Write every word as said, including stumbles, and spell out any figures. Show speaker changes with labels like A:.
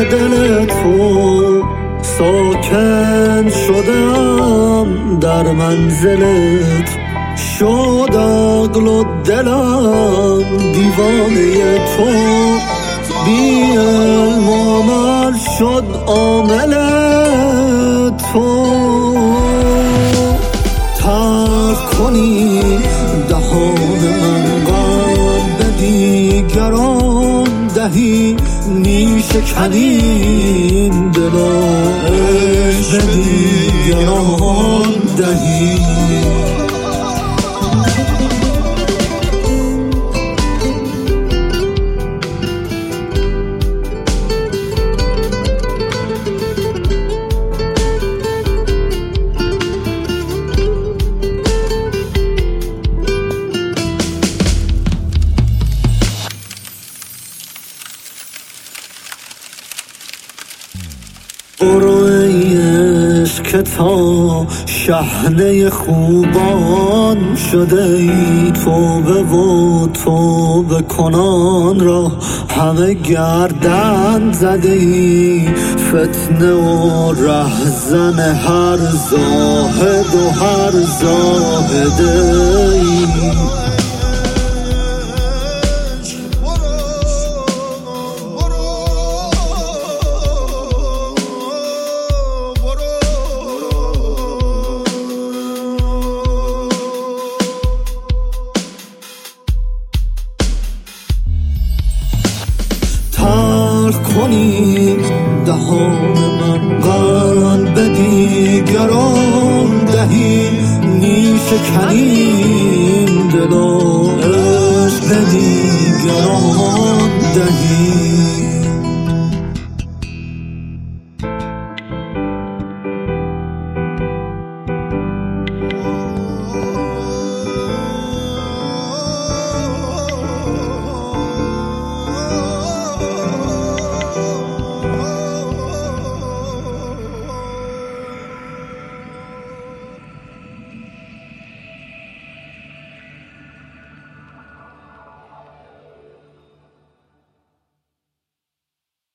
A: دل تو ساکن شدم، در منزلت شد عقل و دلم دیوانه تو، بی علم و عمل شد عامل تو. تلخ کنی دهان من، غم به دیگران دهی، میشکنیم دلا عشق به دیگران دهی. برو ای عشق که تا شحنه خوبان شده ای، توبه و توبه کنان را همه گردن زده ای، فتنه و رهزن هر زاهد و هر زاهده ای. تلخ کنی دهان من، غم به دیگران دهی، میشکنیم دلا عشق به دیگران دهی.